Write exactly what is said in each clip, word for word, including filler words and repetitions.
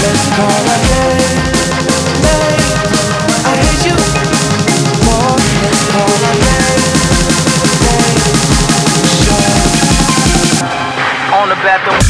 Let's call again. I hate you more. Let's call again. Sure. On the bathroom.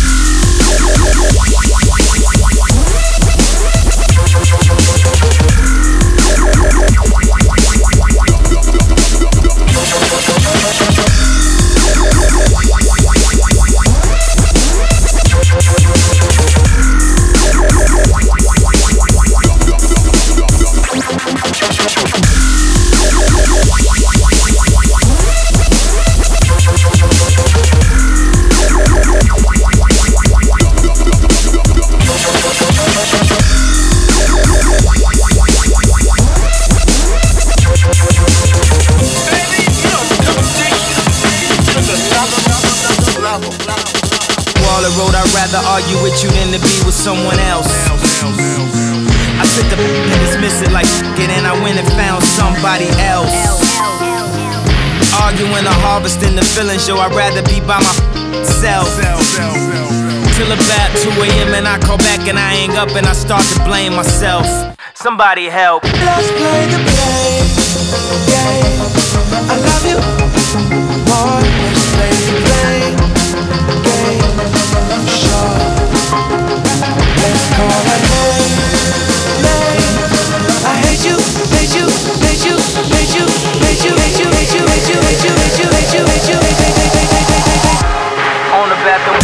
Road, I'd rather argue with you than to be with someone else. I took the and dismiss it like it, and I went and found somebody else. Arguing or harvesting the feelings, yo, I'd rather be by myself. Till about two A M and I call back and I hang up and I start to blame myself. Somebody help. Let's play the blame game. I love you more. Let's play the blame game. Sure. Let's call her name. Name. I hate you, hate you, hate you, hate you, hate you, hate you, hate you, hate you, hate you, hate you, hate you, hate you, hate you, hate you, hate you. On the bathroom.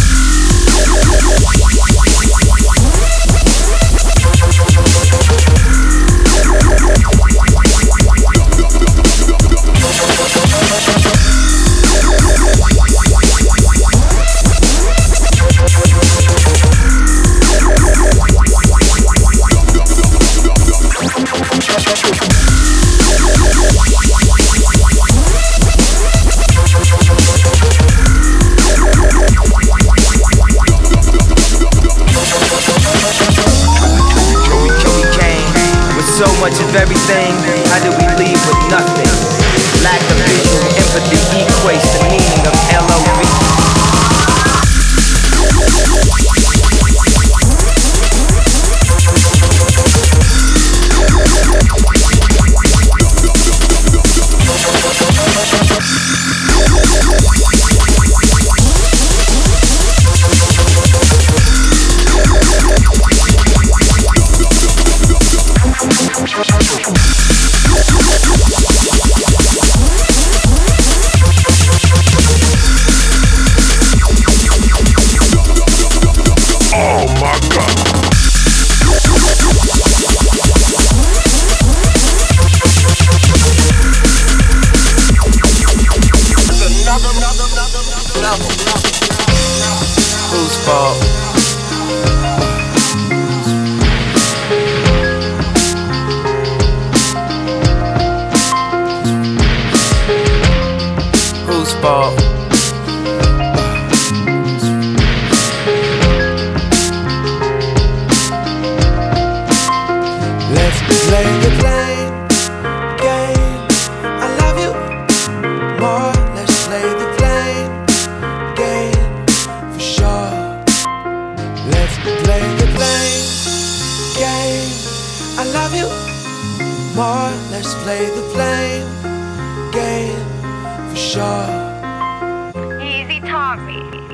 So much of everything, how did we leave with nothing? Lack of visual empathy equates the meaning of L O V. Whose fault? Whose fault? Let's play the blame game. I love you more. Let's play the blame game for sure. Let's play the blame game. I love you more. Let's play the blame game for sure. Easy talk, baby.